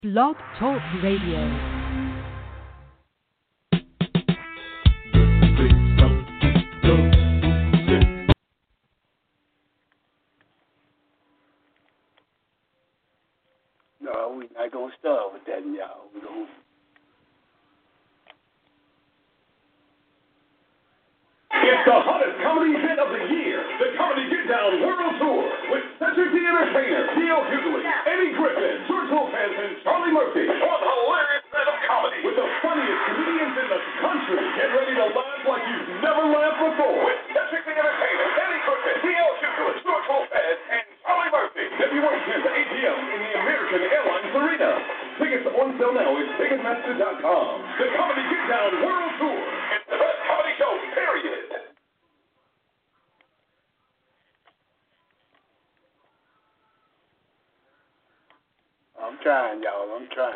Blog Talk Radio. No, we're not going to start with that, y'all. We're going to... It's the hottest comedy hit of the year, the Comedy Get Down World Tour, with Cedric the Entertainer, D.L. Hughley, Eddie Griffin, George Lopez, and Charlie Murphy. One hilarious set of comedy with the funniest comedians in the country. Get ready to laugh like you've never laughed before. With Cedric the Entertainer, Eddie Griffin, D.L. Hughley, George Lopez, and Charlie Murphy. February 10th at 8 p.m. in the American Airlines Arena. Tickets on sale now at Ticketmaster.com. The Comedy Get Down World Tour. It's the best comedy show, period. I'm trying, y'all. I'm trying.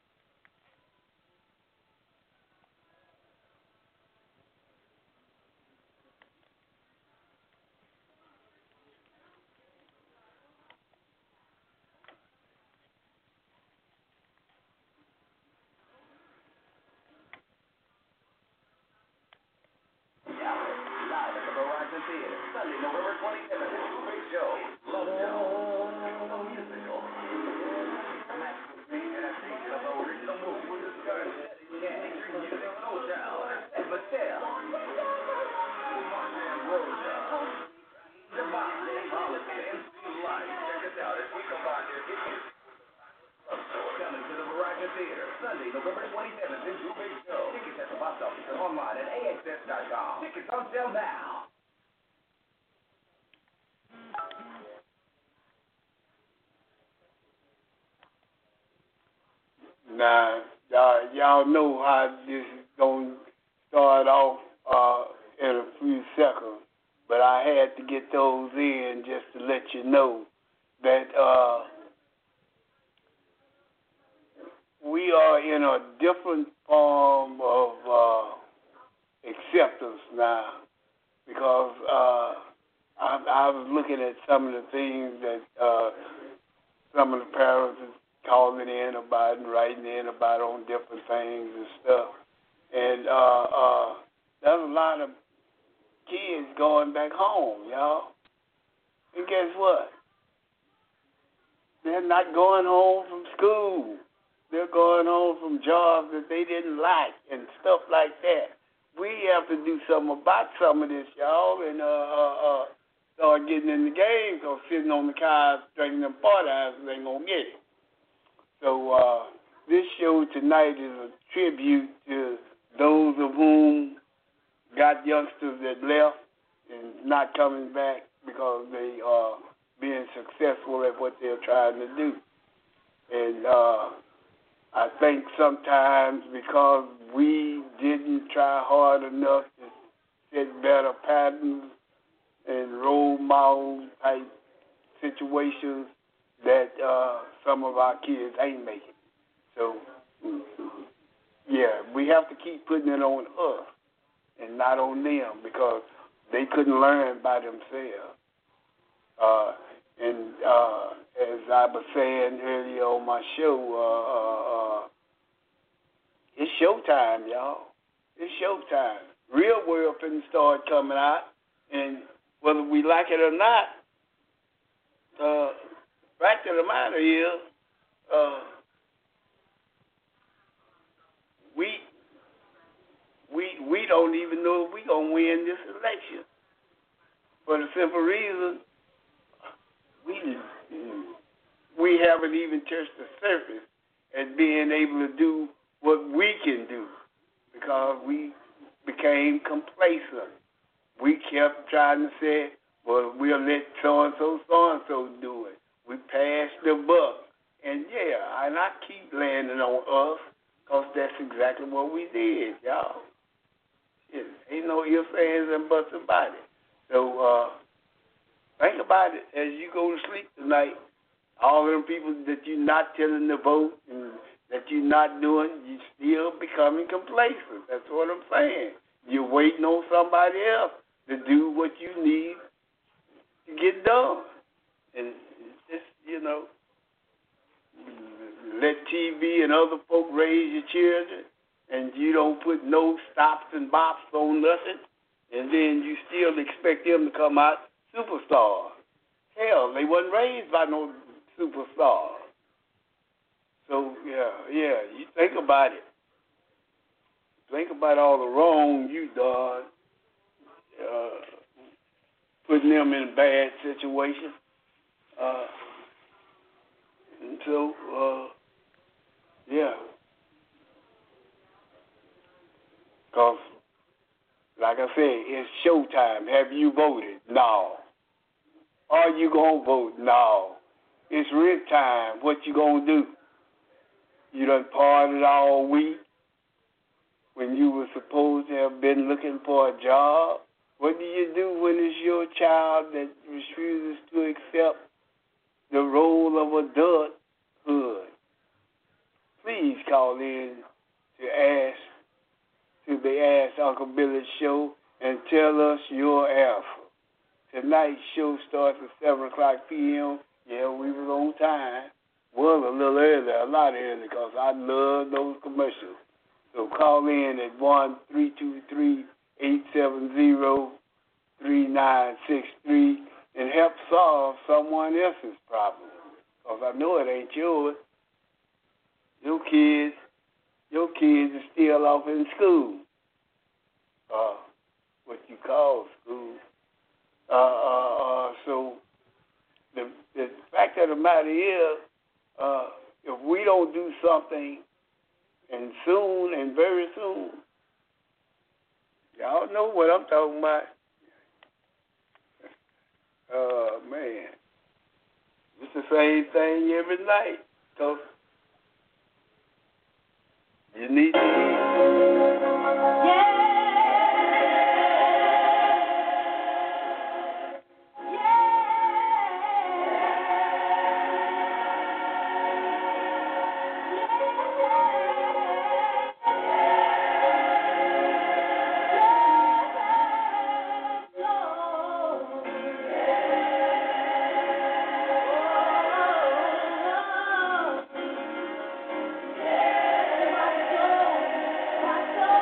Live at the Verizon Theater, Sunday, November 27th, Two Big Show. Love Show. The musical. Match with me and a season of the original movie with the stars featuring music Motown and Mattel. Martin Rosa. The Bob Holiday and Steve Light. Check us out as we combine their hit music. Coming to the Verizon Theater, Sunday, November 27th in Two Big Show. Tickets at the box office and online at AXS.com. Tickets on sale now. Now, y'all know how this is going to start off in a few seconds, but I had to get those in just to let you know that we are in a different form of acceptance now, because I was looking at some of the things that some of the parents are calling in about and writing in about on different things and stuff. And there's a lot of kids going back home, y'all. And guess what? They're not going home from school. They're going home from jobs that they didn't like and stuff like that. We have to do something about some of this, y'all, and start getting in the game, because sitting on the couch drinking them party houses ain't going to get it. So this show tonight is a tribute to those of whom got youngsters that left and not coming back because they are being successful at what they're trying to do. And I think sometimes because we didn't try hard enough to set better patterns and role model type situations, that some of our kids ain't making it. So, yeah, we have to keep putting it on us and not on them, because they couldn't learn by themselves. And as I was saying earlier on my show, it's showtime, y'all. It's showtime. Real world finna start coming out, and whether we like it or not, fact of the matter is, we don't even know if we're gonna win this election, for the simple reason we haven't even touched the surface at being able to do what we can do, because we became complacent. We kept trying to say, well, we'll let so-and-so do it. We passed the buck. And, yeah, and I keep landing on us, because that's exactly what we did, y'all. Shit, ain't no ifs, ands, and buts about it. So think about it as you go to sleep tonight. All of them people that you're not telling to vote and that you're not doing, you're still becoming complacent. That's what I'm saying. You're waiting on somebody else to do what you need to get done. And it's just, let TV and other folk raise your children, and you don't put no stops and bops on nothing, and then you still expect them to come out superstars. Hell, they wasn't raised by no superstars. So, yeah, you think about it. Think about all the wrong you done, putting them in a bad situation. And so, yeah. Because, like I said, it's showtime. Have you voted? No. Are you going to vote? No. It's real time. What you going to do? You done partied all week when you were supposed to have been looking for a job. What do you do when it's your child that refuses to accept the role of adulthood? Please call in to the Ask Uncle Billy show and tell us your answer. Tonight's show starts at 7 o'clock p.m. Yeah, we was on time. Was a little early, a lot early, because I love those commercials. So call in at 1-323-870-3963 and help solve someone else's problem. Because I know it ain't yours. Your kids are still off in school. What you call school. So the fact of the matter is, if we don't do something, and soon, and very soon, y'all know what I'm talking about. Man, it's the same thing every night. So you need to eat. Watch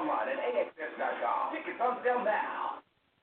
online at AXS.com. Tickets on sale now.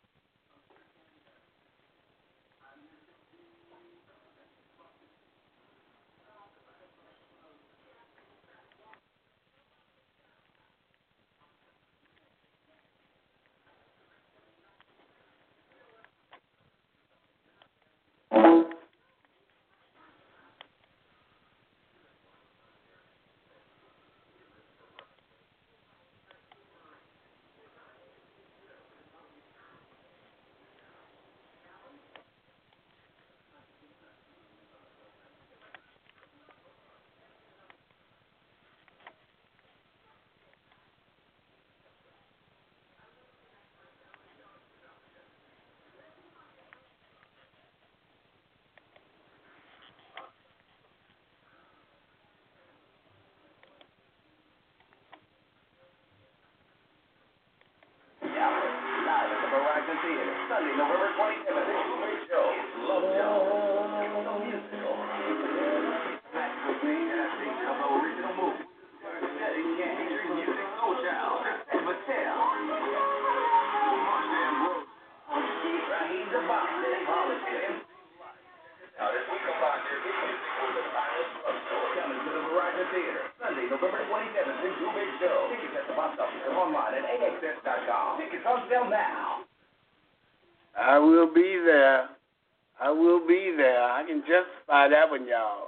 Theater, Sunday, November 27th, the Big Show. Love Jones, the musical. Match with me and a season of the original movie. Steady King, featuring music, Soul Child, and Mattel. Martin Rose, Raheem DeVos, Politics. Now, this week of Roger, his music was the finest love story. Coming to the Verizon Theater, Sunday, November 27th, the Big Show. Tickets at the box office or online at AXS.com. Tickets on sale now. I will be there. I will be there. I can justify that one, y'all.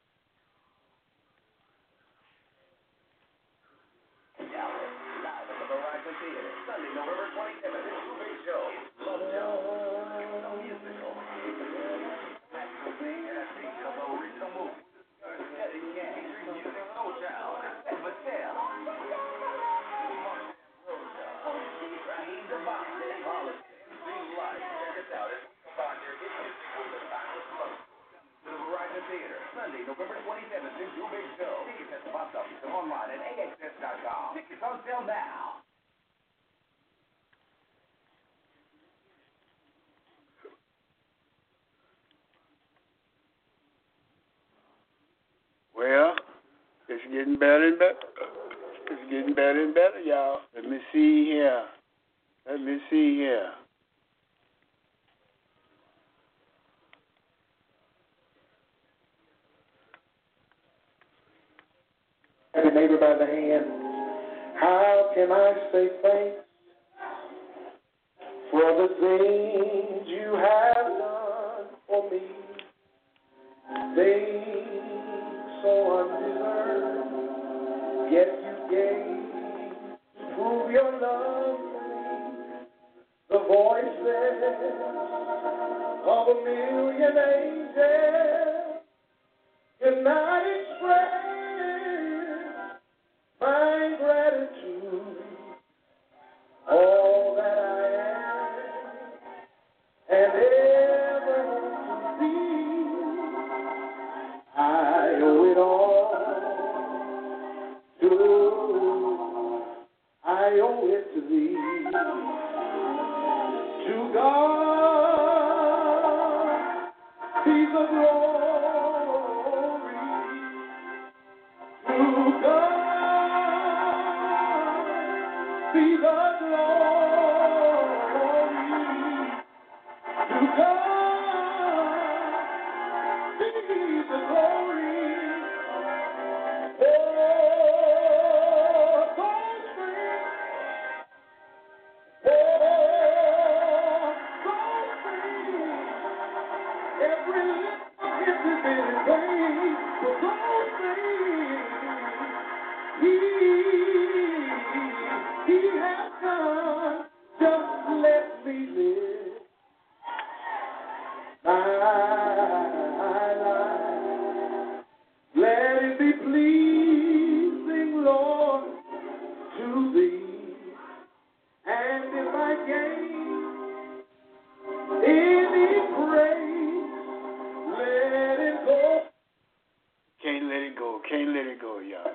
Live at the Verizon Theater, Sunday, November 27th, the Big Show. Love Jones, the musical. Match with me and a season of the original movie. Steady King, featuring music, Soul Child, and Mattel. Martin Rose, Raheem DeVos, Politics. Check us out at Roger, his music was the finest love story. To the Verizon Theater, Sunday, November 27th, the Big Show. Tickets at the box office and online at AXS.com. Tickets on sale now. Well, it's getting better and better. It's getting better and better, y'all. Let me see here. Your neighbor by the hand. How can I say thanks for the things you have done for me? Things so undeserved, yet you gave to prove your love for me. The voices of a million angels cannot express my gratitude, all that I am and ever hope to be. I owe it all to, I owe it to thee, to God be the glory, to God be the glory, to God be the glory. Oh, those things, every little gift has been paid for those things. He has done. Just let me live my life. Let it be pleasing, Lord, to thee. And if I gain any praise, let it go. Can't let it go. Can't let it go, y'all.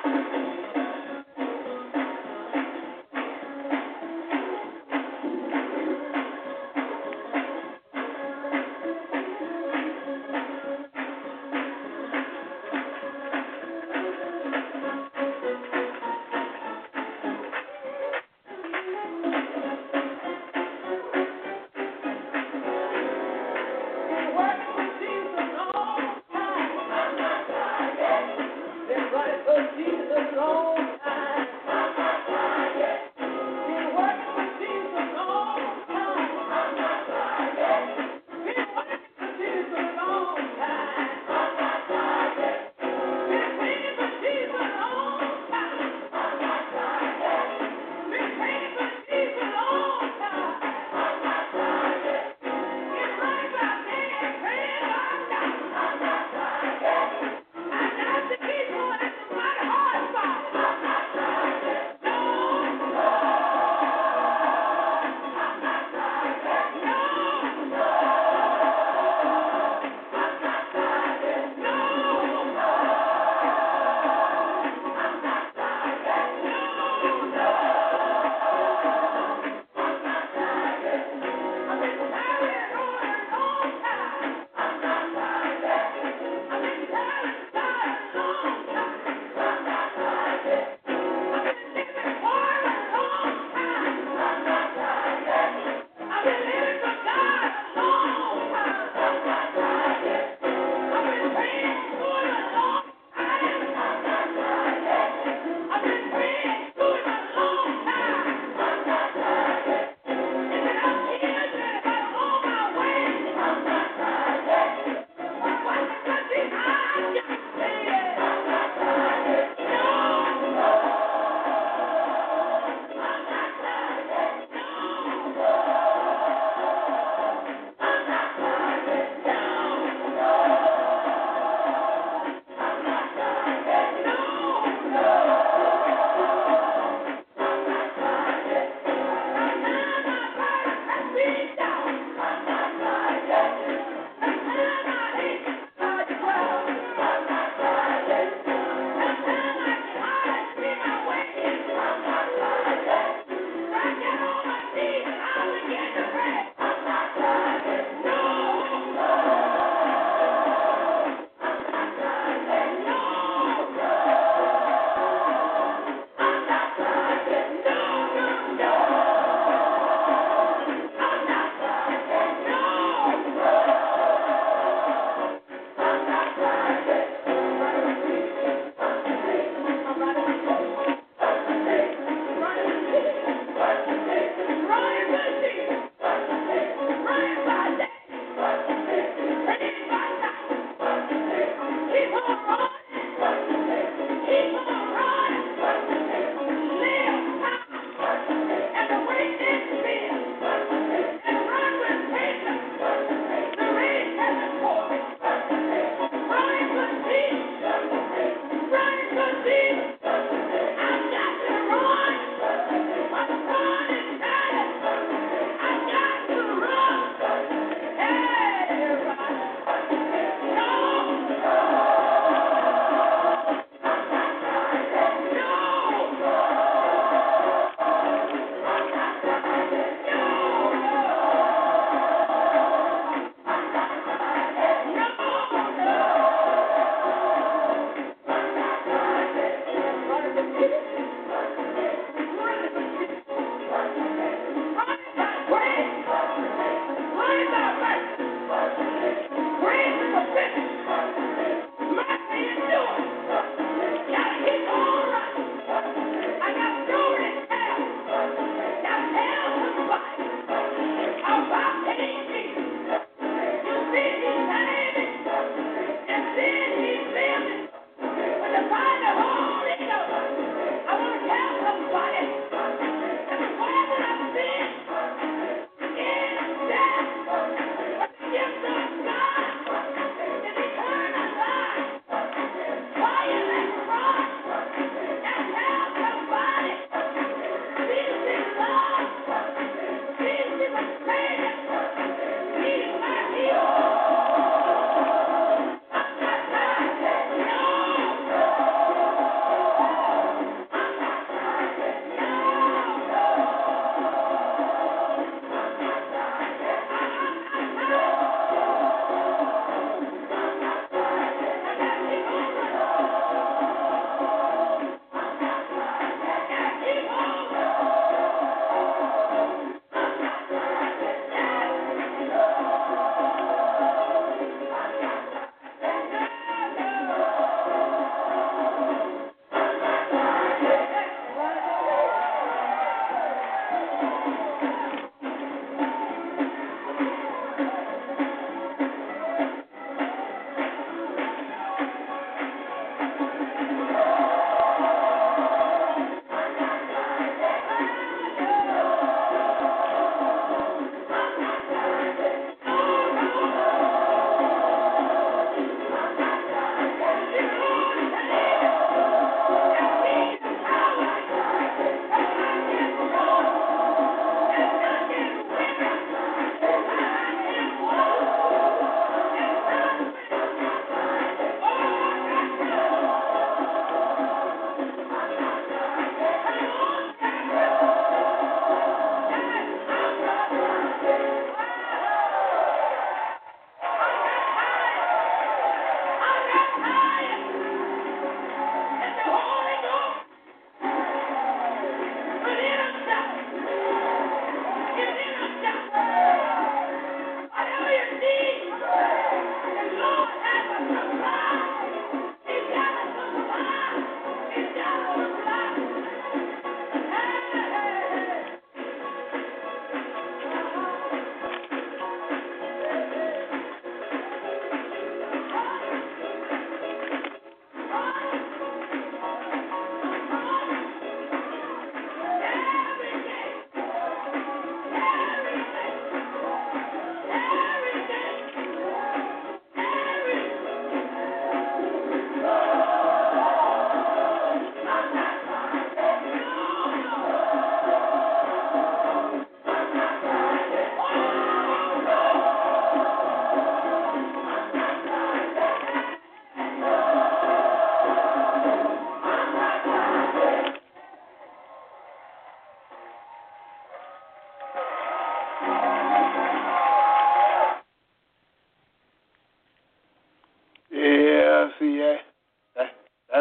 I got to keep on. It's my heart song.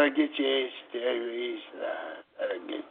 That'll get you edged every each side. That'll get you.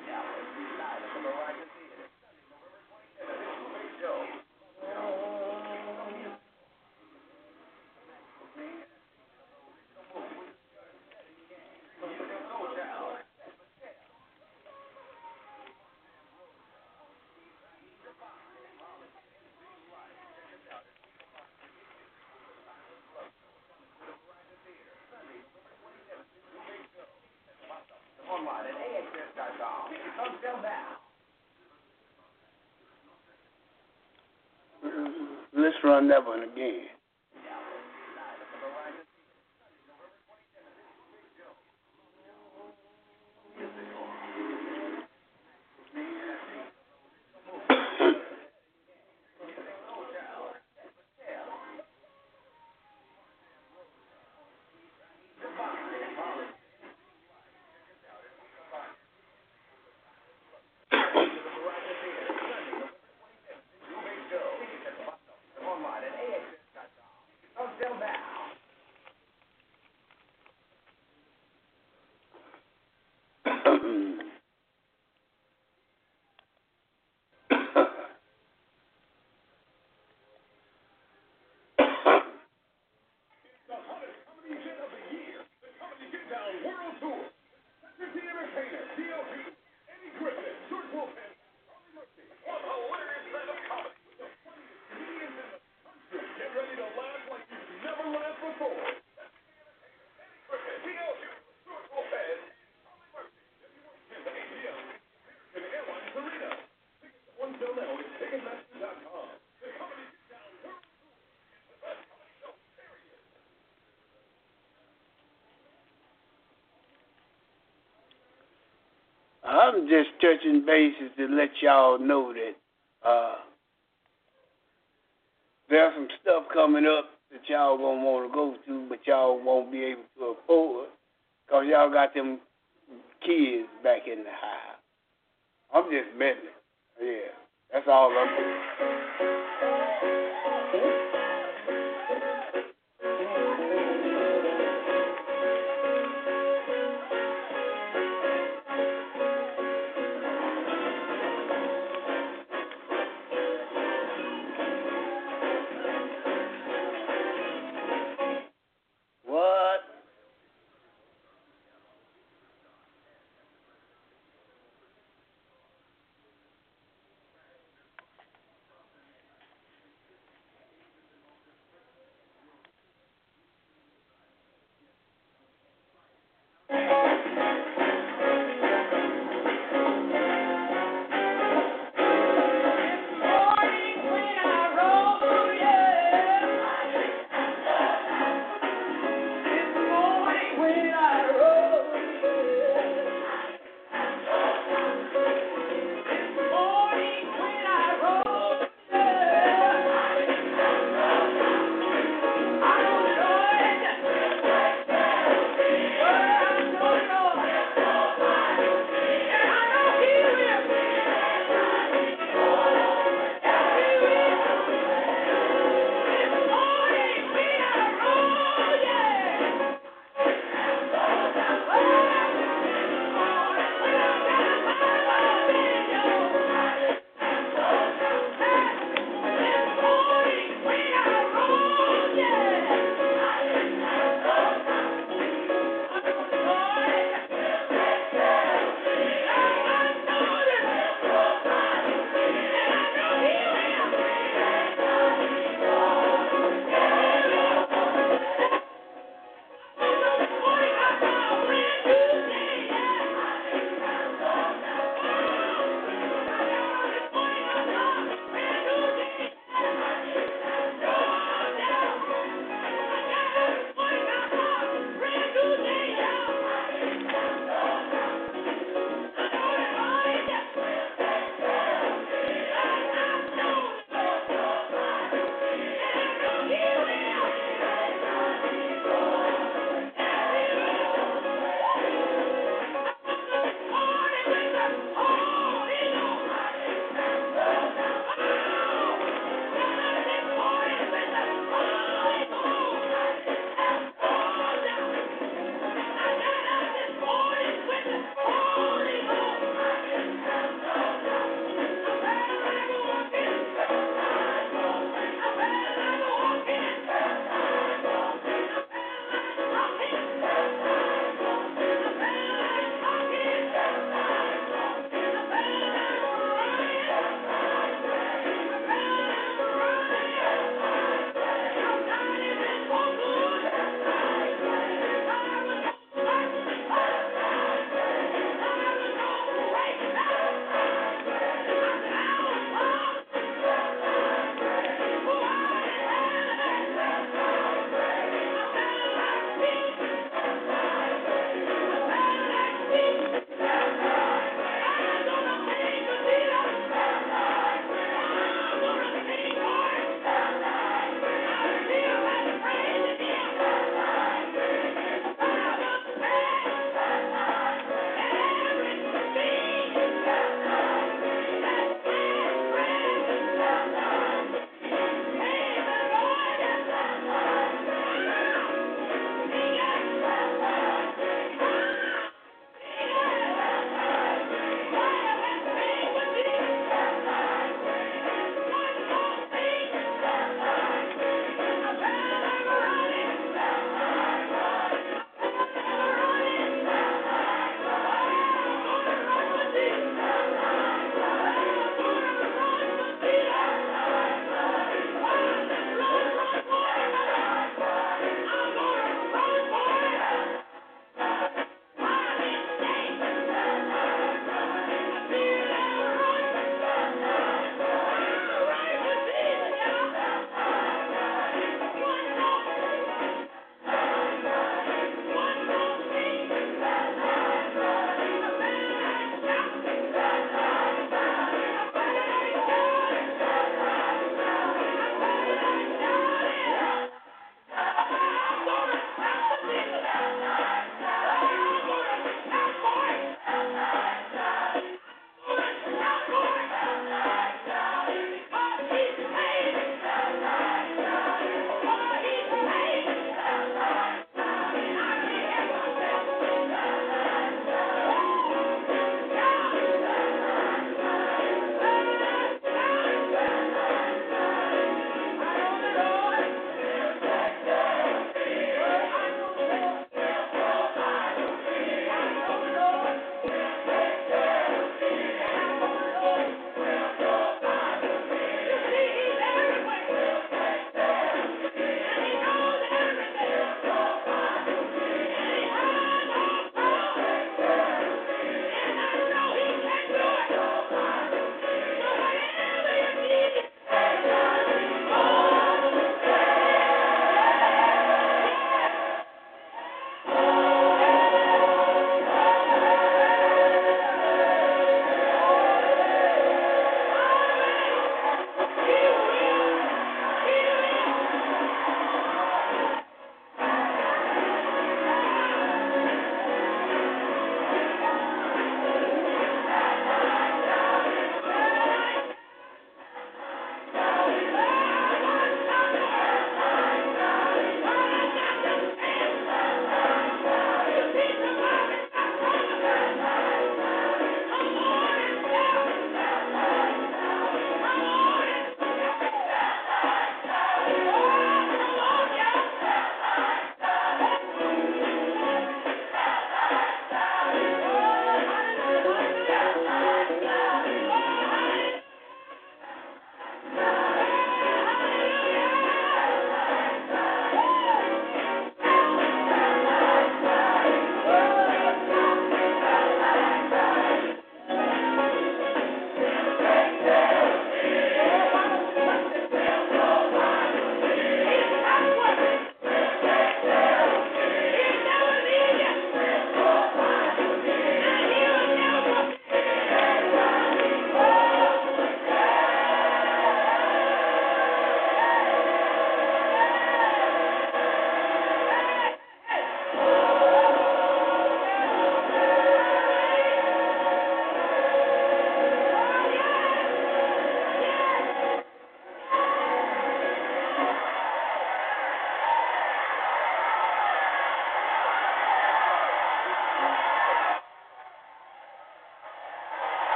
Online at AXS.com. It's on sale now. Let's run that one again. Online at AXS.com. It's on sale now. The hottest comedy event of the year, the Comedy Get Down World Tour. Cedric the Entertainer, DLG, Eddie Griffin, George Lopez, Charlie Murphy. One hilarious night of comedy with the funniest comedians in the country. Get ready to laugh like you've never laughed before. Cedric the Entertainer, DLG, George Lopez, Charlie Murphy. February 10th at 8 p.m. American Airlines Arena. Tickets on sale now at Ticketmaster.com. The Comedy Get Down World Tour. It's the best comedy show, period. I'm just touching bases to let y'all know that there's some stuff coming up that y'all gonna want to go to, but y'all won't be able to afford because y'all got them kids back in the house. I'm just meddling. Yeah, that's all I'm doing. What?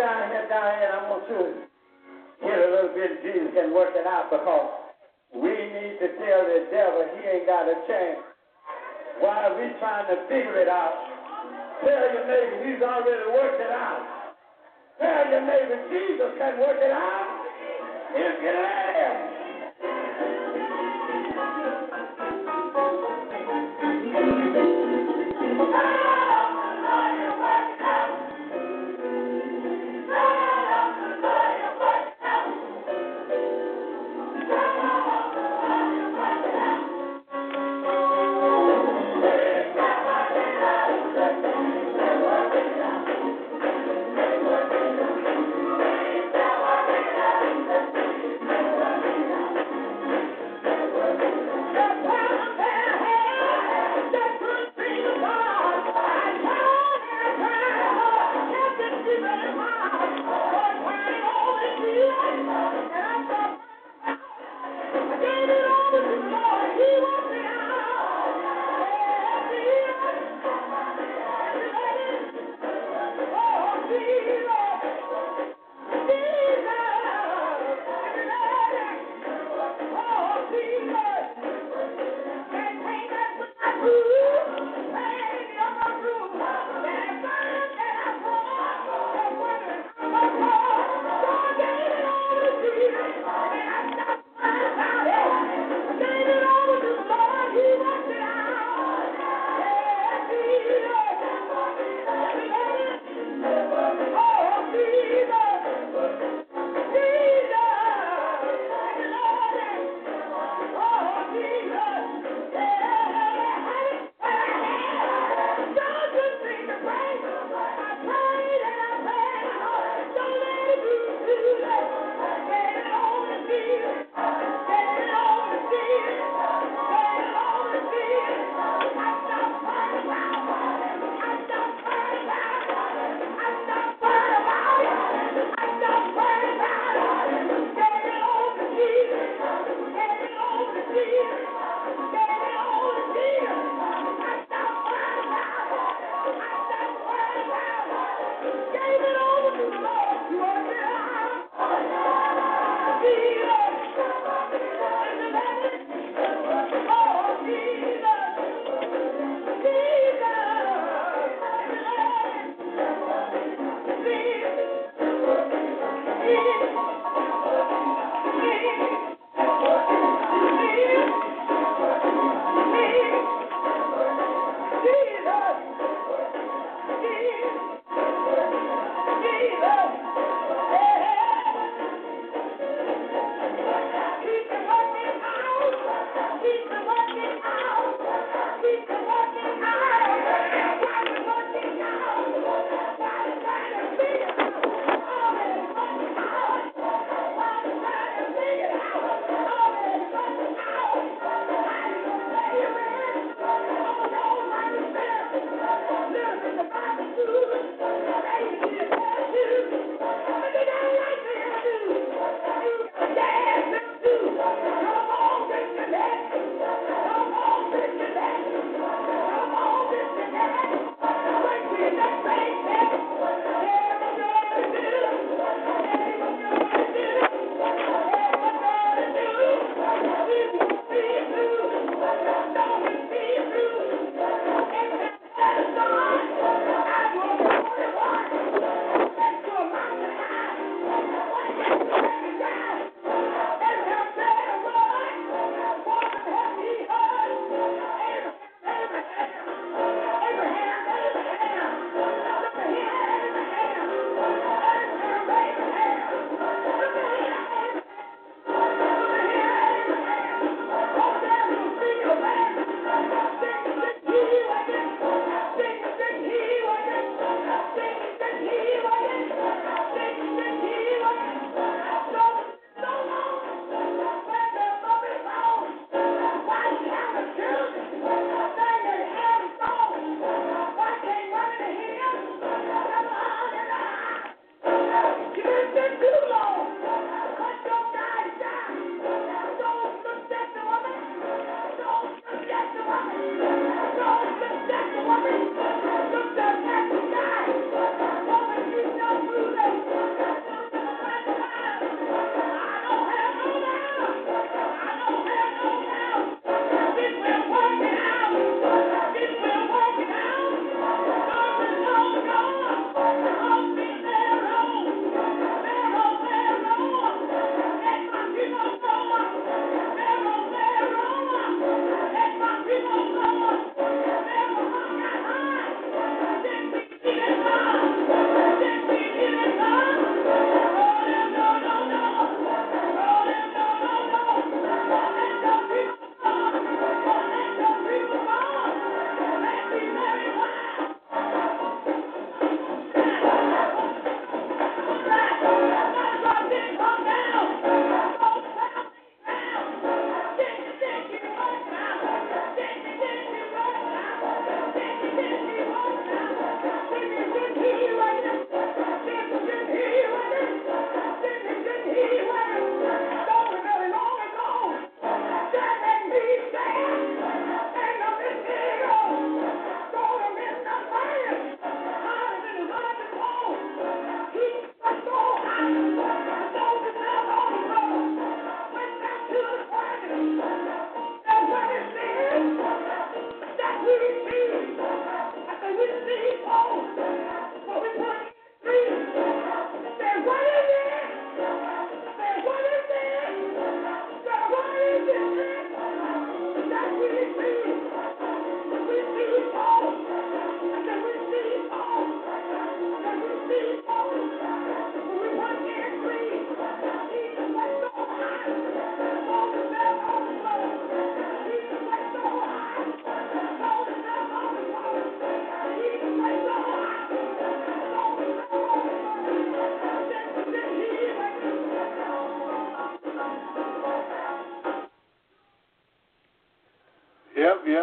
down here, and I want to hit a little bit. Jesus can work it out because we need to tell the devil he ain't got a chance. While we trying to figure it out, tell your neighbor he's already worked it out. Tell your neighbor Jesus can work it out if you let him.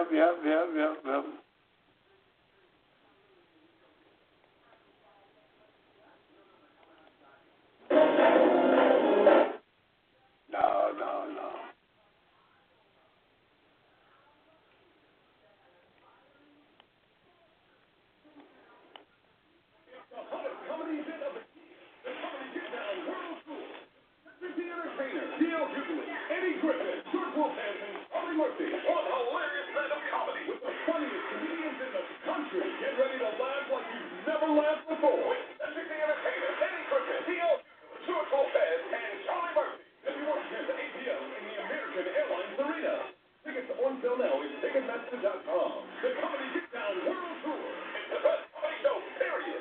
No. Comedy event of the year. The Comedy Get Down World Tour. The Entertainer, D.L. Hughley, Eddie Griffin, George Wolfhanson, Charlie Murphy. One hilarious night of comedy with the funniest comedians in the country. Get ready to laugh like you've never laughed before. Cedric the Entertainer, Eddie Griffin, D.L. Hughley, George Wolfhanson, and Charlie Murphy. February 10th at 8 p.m. in the American Airlines Arena. Tickets on sale now at Ticketmaster.com. The Comedy Get Down World Tour. It's the best comedy show, period.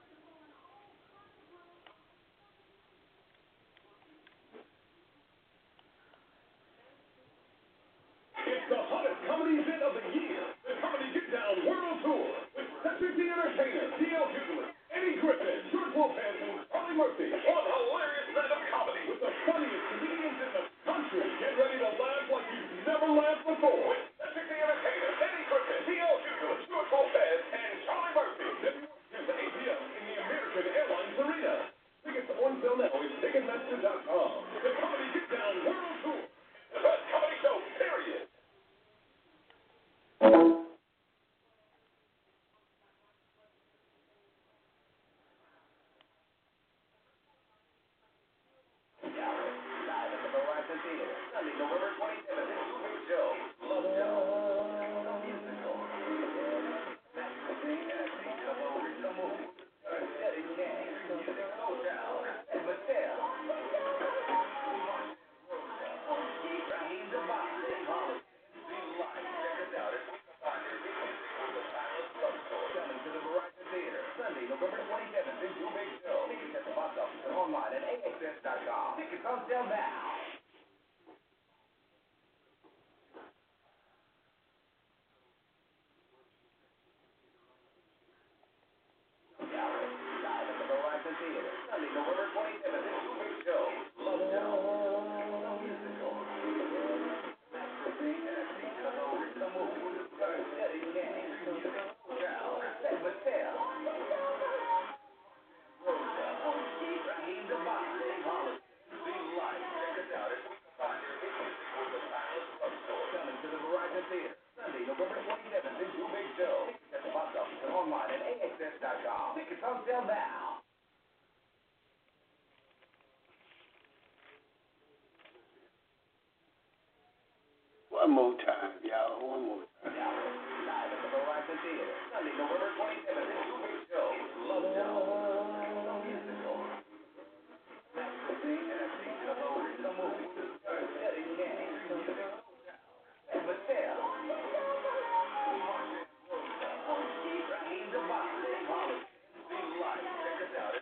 It's the hottest comedy event of the year. The Comedy Get Down World Tour. With Cedric the Entertainer, D.L. Hughley, Eddie Griffin, George Wolfhanson, Charlie Murphy. One hilarious night of comedy with the funniest comedians in the country. Get ready to laugh like you've never laughed before. Cedric the Entertainer, Eddie Griffin, D.L. Hughley, George Wolfhanson, and Charlie Murphy. February 10th at 8 p.m. in the American Airlines Arena. Tickets on sale now at Ticketmaster.com. The Comedy Get Down World Tour. The best comedy show, period. Live at the Verizon Theater, Sunday, November 27th, it's Big Show, Love Show, musical, original movie, Eddie Gang, Music Hotel, and Mattel, Raheem DeVos, Holly, Be Live, check us out at coming to the Verizon Theater, Sunday, November 27th, it's Big Show. Tickets at the box office and online at AXS.com. Tickets on sale now. Live at the Verizon Theater, Sunday, November 27th, it's Big Show, Love Show, musical, original movie, Eddie Gang, Music Hotel, and Mattel, Raheem DeVos, Holly, Be Live, check us out at coming to the Verizon Theater, Sunday, November 27th, it's Big Show. Tickets at the box office and online at AXS.com. Tickets on sale now. One more time, y'all. One more time. Live at the Verizon Theater, Sunday, November 27th, it's Big Show, Love Show, musical, original movie, Eddie Gang, Music Hotel, and Mattel, Raheem DeVos, Holly, Be Live, check us out at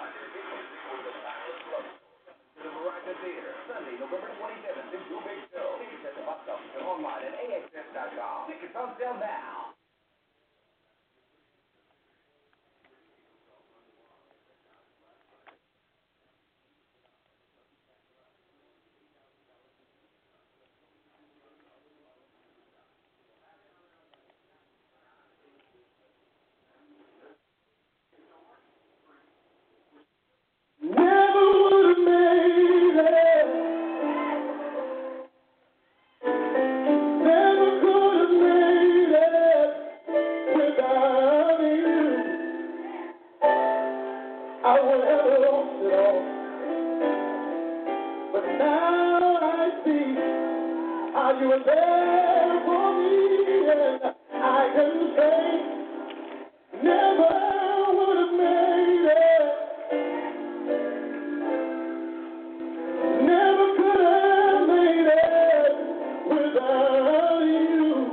to the Verizon Theater, Sunday, November 27th, it's Big Show. Tickets at the box office and online at AXS.com. Tickets on sale now. Never would have made it. Never could have made it without you. I would have lost it all. But now I see how you were there for me, and I can say never would have made it. Never could have made it without you.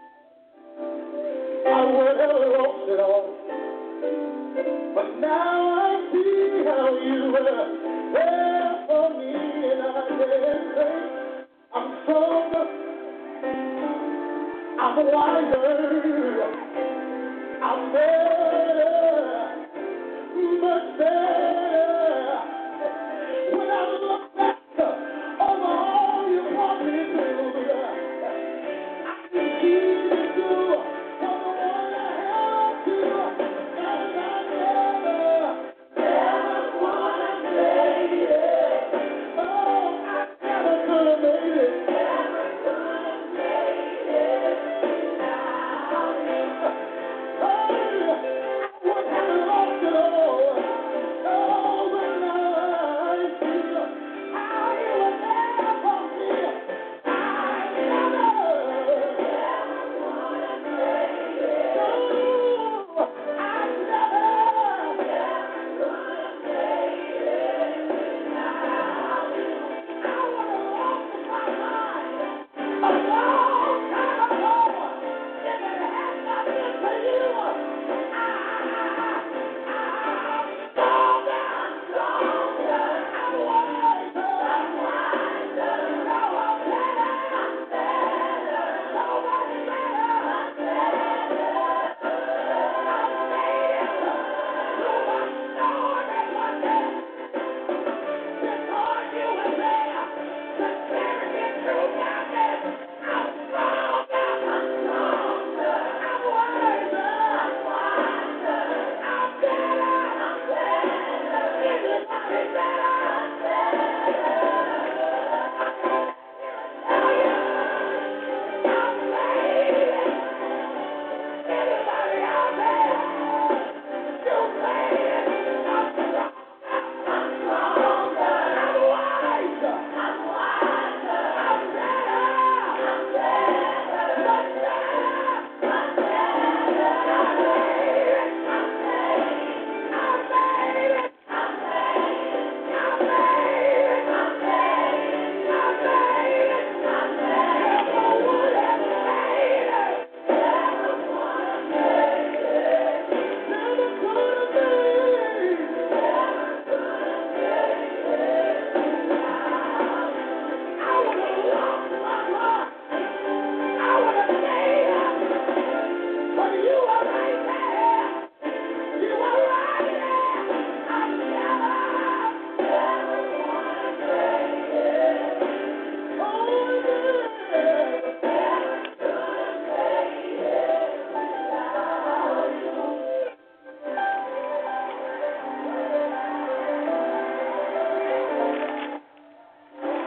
I would have lost it all. But now I see how you were there for me, and I can say I'm stronger, I'm wiser, I'm better, much better. When I look back over all you brought me through, I can see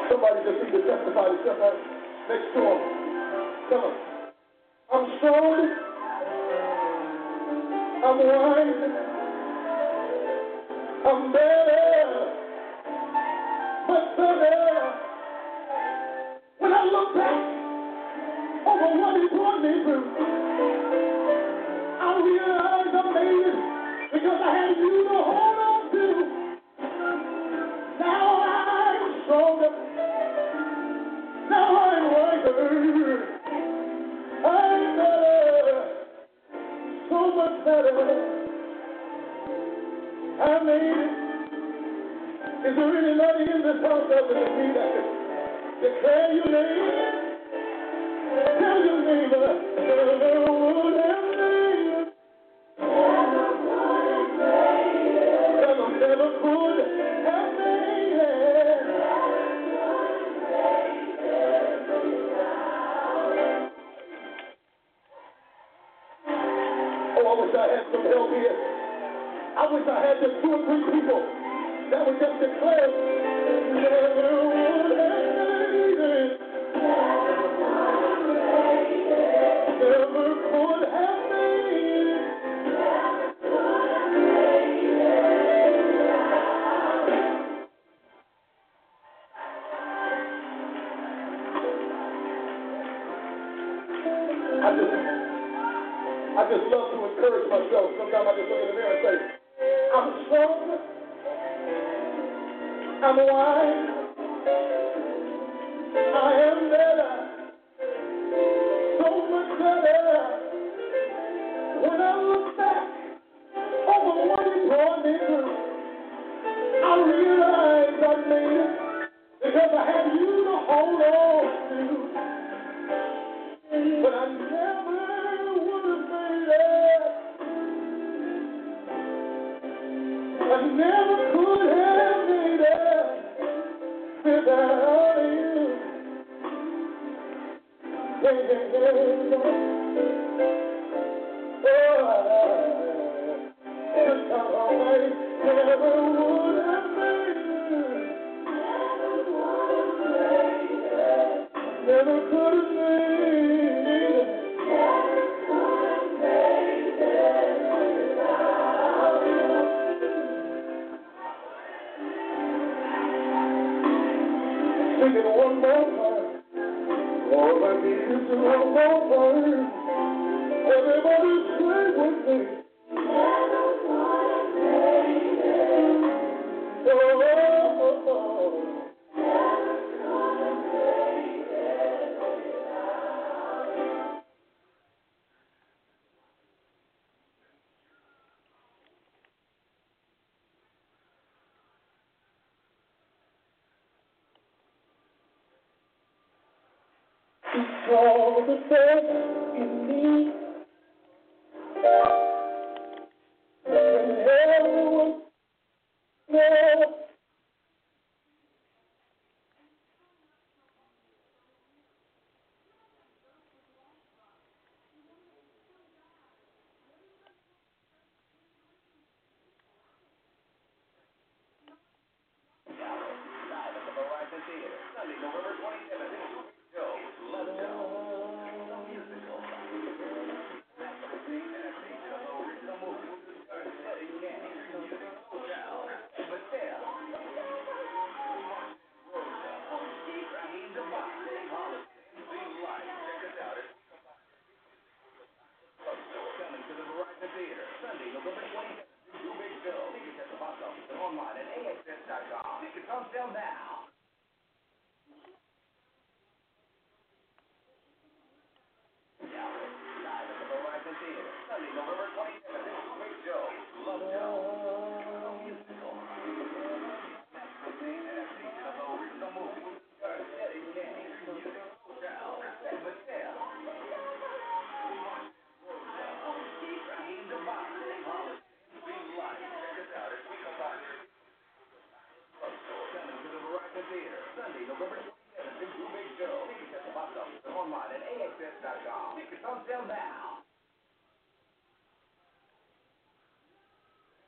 Somebody just needs to testify to somebody next to him. Tell him, I'm strong, I'm wise, I'm better, much better. When I look back over what he brought me through, I realize I made it because I had you to hold on to. Now I'm stronger. Now I'm wiser. I'm better. So much better. I made it. Is there anybody in this house other than me that can declare your name? Tell your neighbor, never would have made it. Never could have made it. Oh, I wish I had some help here. I wish I had just 2 or 3 people that would just declare, never would have made it. Never could have made it. I just love to encourage myself. Sometimes I just look in the mirror and say, I'm strong, I'm wise, I am better, so much better. When I look back over what he brought me through, I realize I made it because I had you to hold on to. But I never would have made it. I never could have made it without you. Never would have made it. Never could have made it. Sing it one more time. All I need is one more time. Everybody sing with me. All the best in me, and everyone knows. Live at the Verizon Theater, Sunday, November 27th. Let's go. The musical. Original movie. Eddie Kane. Hotel. Mattel. Raheem DeVos. Holiday. Big Light. Check us out. Coming to the Verizon Theater, Sunday, November 27th. Two big show. Tickets at the box office and online at AXS.com. Tickets on sale now. Live at the Verizon Theater, Sunday, November 27th. Two big show. Love Show. The musical. Original movie. Eddie Kane. Hotel. Mattel. Raheem DeVos. Holiday. Big Light. Check us out at Coming to the Verizon Theater, Sunday, November 27th. Two big show. Tickets at the box office and online at AXS.com. Tickets on sale now.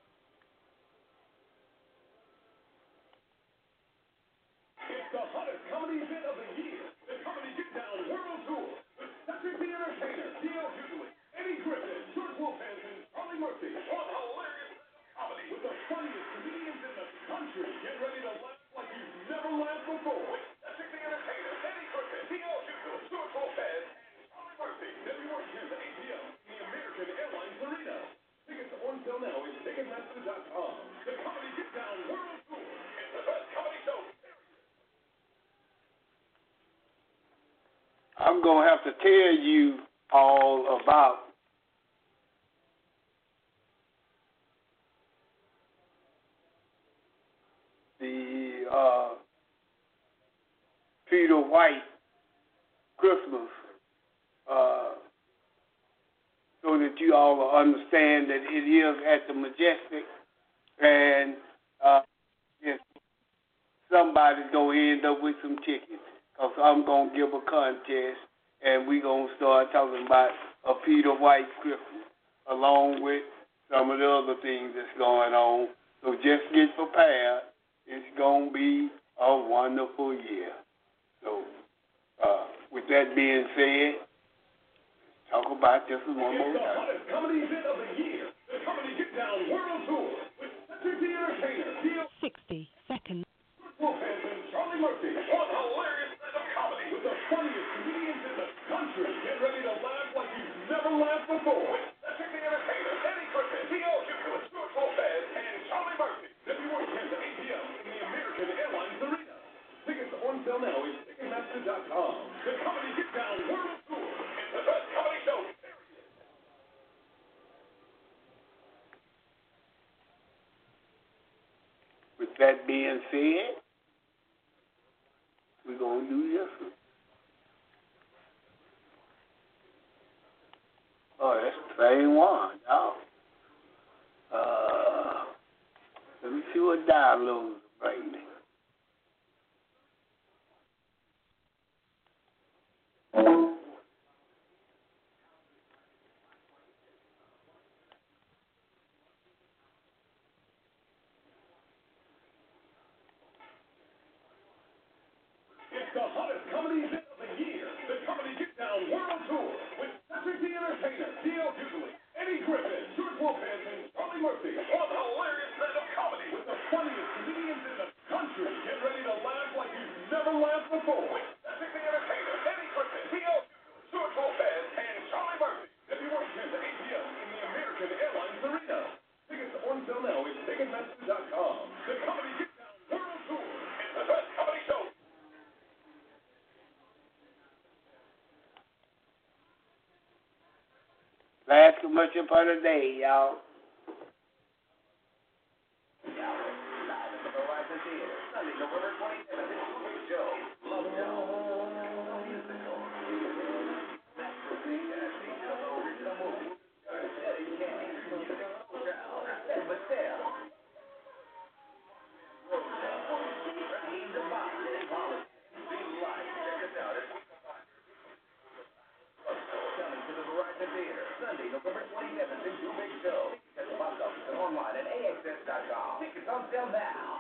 It's the hottest comedy event of the year, the Comedy Get Down World Tour, with Cedric the Entertainer, D.L. Hughley, Eddie Griffin, George Lopez, and Charlie Murphy. On hilarious comedy with the funniest comedians in the country. Get ready to laugh like you've never laughed before. With Cedric the Entertainer, Eddie Griffin, D.L. Hughley, George Lopez, and Charlie Murphy. February 10th at 8 p.m. in the American Airlines Arena. Tickets on sale now at Ticketmaster.com. The Comedy Get Down World Tour. It's the best comedy show. I'm going to have to tell you all about the Peter White Christmas so that you all will understand that it is at the Majestic, and yes, somebody's going to end up with some tickets, because I'm going to give a contest, and we're going to start talking about a Peter White Christmas, along with some of the other things that's going on. So just get prepared. It's going to be a wonderful year. So with that being said, talk about this one more time. It's the hottest comedy event of the year, the Comedy Get Down World Tour, with Cedric the Entertainer, D.L. 60 seconds. Lopez, and Charlie Murphy. One hilarious set of comedy with the funniest comedians in the country. Get ready to laugh like you've never laughed before. With Cedric the Entertainer, Eddie Griffin, D.L. Hughley, George Lopez, and Charlie Murphy. February 10th at 8 p.m. in the American Airlines Arena. Tickets on sale now at Ticketmaster.com. The Comedy Get Down World Tour. It's the best comedy show. With that being said, we're going to do this one. Oh, that's the same one, y'all. Let me see what downloads right now. It's the hottest comedy event of the year, the Comedy Get Down World Tour, with Cedric the Entertainer, D.L. Hughley, Eddie Griffin, George Lopez, and Charlie Murphy. One hilarious set of comedy with the funniest comedians in the country. Get ready to laugh like you've never laughed before. With Cedric the Entertainer, Eddie Griffin, D.L. Hughley, George Lopez, and Charlie Murphy. February 10th at 8 p.m. in the American Airlines Arena. Tickets on sale now at Ticketmaster.com. The Comedy Get Down World Tour. It's the best comedy show. Last commercial for the day, y'all. Sunday, November 27th, it's the big show. Love Jones. Musical. Original movie. Eddie Kane. Mattel. Rosa. Raheem DeVos. Hollis. Be Light. Check us out at coming to the Verizon Theater. Sunday, November 27th, it's your big show. At the box office and online at AXS.com. Tickets on sale now.